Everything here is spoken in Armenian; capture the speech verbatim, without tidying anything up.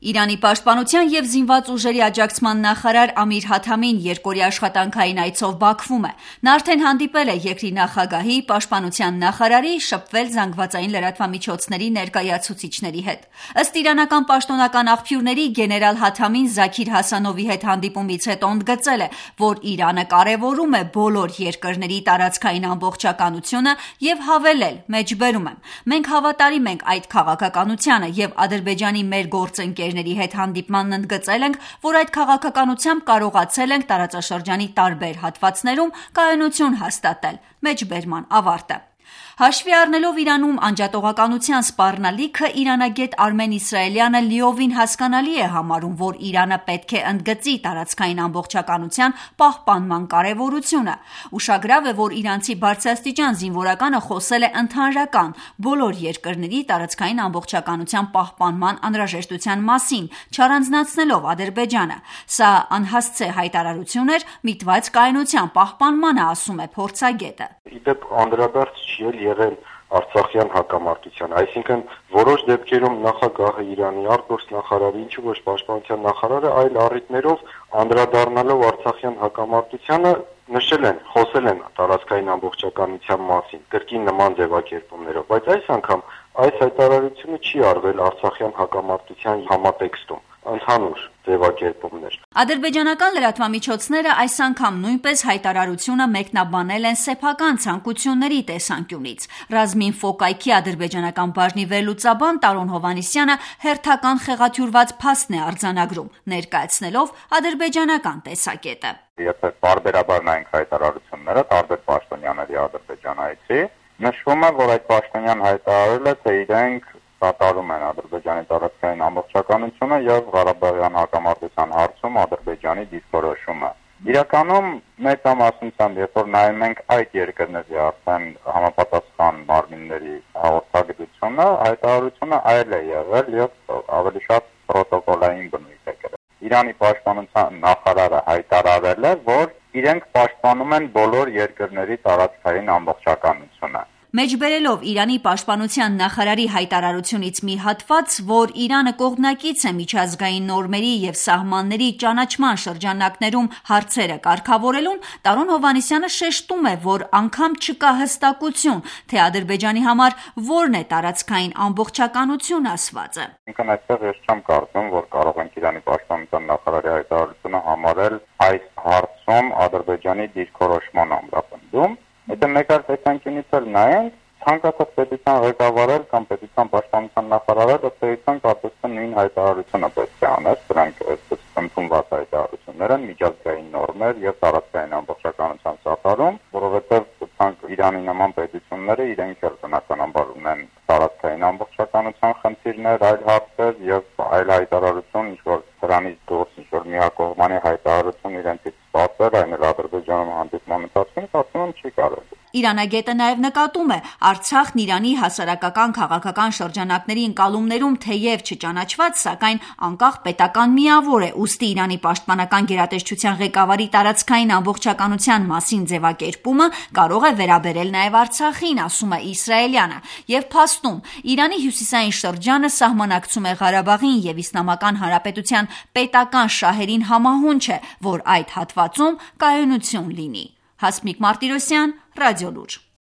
Իրանի պաշտպանության և զինված ուժերի աջակցման նախարար Ամիր Հաթամին երկօրյա աշխատանքային այցով Բաքվում է։ Նա արդեն հանդիպել է երկրի նախագահի, պաշտպանության նախարարի, շփվել զանգվածային լրատվամիջոցների ներկայացուցիչների հետ։ Ըստ իրանական պաշտոնական աղբյուրների, գեներալ Հաթամին Զաքիր Հասանովի հետ հանդիպումից հետո ընդգծել է, որ Իրանը կարևորում է բոլոր երկրների տարածքային ամբողջականությունը և հավելել. «Մեջբերում եմ։ Մենք հավատարիմ ենք այդ քաղաքականությանը և Ադրբեջանի մեր գործընկերների հետ հանդիպմանն ընդգծել ենք, որ այդ քաղաքականությամբ կարողացել ենք տարածաշրջանի տարբեր հատվածներում կայունություն հաստատել»։ Մեջբերման ավարտը։ Հաշվի առնելով Իրանում անջատողականության սպառնալիքը, իրանագետ Արմեն Իսրայելյանը լիովին հասկանալի է համարում, որ Իրանը պետք է ընդգծի տարածքային ամբողջականության պահպանման կարևորությունը։ Ուշագրավ է, որ իրանցի բարձրաստիճան զինվորականը խոսել է ընդհանրական բոլոր երկրների տարածքային ամբողջականության պահպանման անհրաժեշտության մասին, չառանձնացնելով Ադրբեջանը։ Սա անհասցե հայտարարություն էր, միտված կայունության պահպանմանը, ասում է փորձագետը։ Իդեպ անդրադարձ չի եղել Արցախյան հակամարտության, այսինքն որոշ դեպքերում նախագահը Իրանի արտգործնախարարը, ինչու ոչ պաշտպանության նախարարը այլ առիթներով անդրադառնալով Արցախյան հակամարտությանը նշել են, խոսել են տարածքային ամբողջականության մասին, կրկին նման ձևակերպումներով, բայց այս անգամ այս հայտարարությունը չի արվել Արցախյան հակամարտության համատեքստում, ընդհանուր ձևակերպումներ։ Ադրբեջանական լրատվամիջոցները այս անգամ նույնպես հայտարարությունը մեկնաբանել են սեփական ցանկությունների տեսանկյունից։ Ռազմինֆո կայքի ադրբեջանական բաժնի վերլուծաբան Տարոն Հովհաննիսյանը հերթական խեղաթյուրված փաստ է արձանագրում, ներկայացնելով ադրբեջանական տեսակետը։ Եթե բարբերաբար նայենք հայտարարությունները տարբեր պաշտոնյաների ադրբեջանայցի, նշվում է, որ այդ պաշտոնյան հայտարարել է, թե իրենք կատարում են Ադրբեջանի տարածքային ամբողջականությունը եւ Ղարաբաղյան հակամարտության հարցում Ադրբեջանի դիրքորոշումը։ Իրականում մեծամասնությամբ, երբ որ նայում ենք այդ երկրների արդեն համապատասխան մարմինների հաղորդագրությունը, հայտարարությունը այլ է եղել եւ ավելի շատ պրոտոկոլային բնույթ է կրել։ Իրանի պաշտպանության նախարարը հայտարարել է, որ իրենք պաշտպանում են բոլոր երկրների տարածքային ամբողջականությունը։ Մեջբերելով Իրանի պաշտպանության նախարարի հայտարարությունից մի հատված, որ Իրանը կողմնակից է միջազգային նորմերի և սահմանների ճանաչման շրջանակներում հարցերը կարգավորելուն, Տարոն Հովհաննիսյանը շեշտում է, որ անգամ չկա հստակություն, թե Ադրբեջանի համար որն է տարածքային ամբողջականություն ասվածը։ Ինքն այստեղ ես չեմ կարծում, որ կարող ենք Իրանի պաշտպանության նախարարի հայտարարությունը համարել այս հարցում Ադրբեջանի դիրքորոշման ամրապնդում։ Եթե մեկ այլ տեսանկյունից էլ նայենք, ցանկացած պետության ղեկավարը կամ պետության պաշտպանության նախարարը պետության կարծես նույն հայտարարությունը պետք է աներ, դրանք այսպես ընդունված հայտարարություններ են միջազգային նորմեր եւ տարածքային ամբողջականության սահմանում, որովհետեւ Իրանի նման պետությունները իրենք էլ բնականաբար ունեն տարածքային ամբողջականության խնդիրներ, այլ հարցեր եւ այլ հայտարարություն, ինչ որ դրանից դուրս ինչ որ միակողմանի հայտարարություն իրենցից սպասել, այն էլ Ադրբեջանում հանդիպման ընթացքում, կարծում եմ չի կարելի։ Իրանագետը նաև նկատում է, Արցախն Իրանի հասարակական քաղաքական շրջանակների ընկալումներում թեև չճանաչված, սակայն անկախ պետական միավոր է, ուստի Իրանի պաշտպանական գերատեսչության ղեկավարի տարածքային ամբողջականության մասին ձևակերպումը կարող է վերաբերել նաև Արցախին, ասում է Իսրայելյանը, եւ փաստում Իրանի հյուսիսային շրջանը սահմանակցում է Ղարաբաղին եւ Իսլամական Հանրապետության պետական շահերին համահունչ է, որ այդ հատվածում կայունություն լինի։ Հասմիկ Մարտիրոսյան, Ռադիոլուր։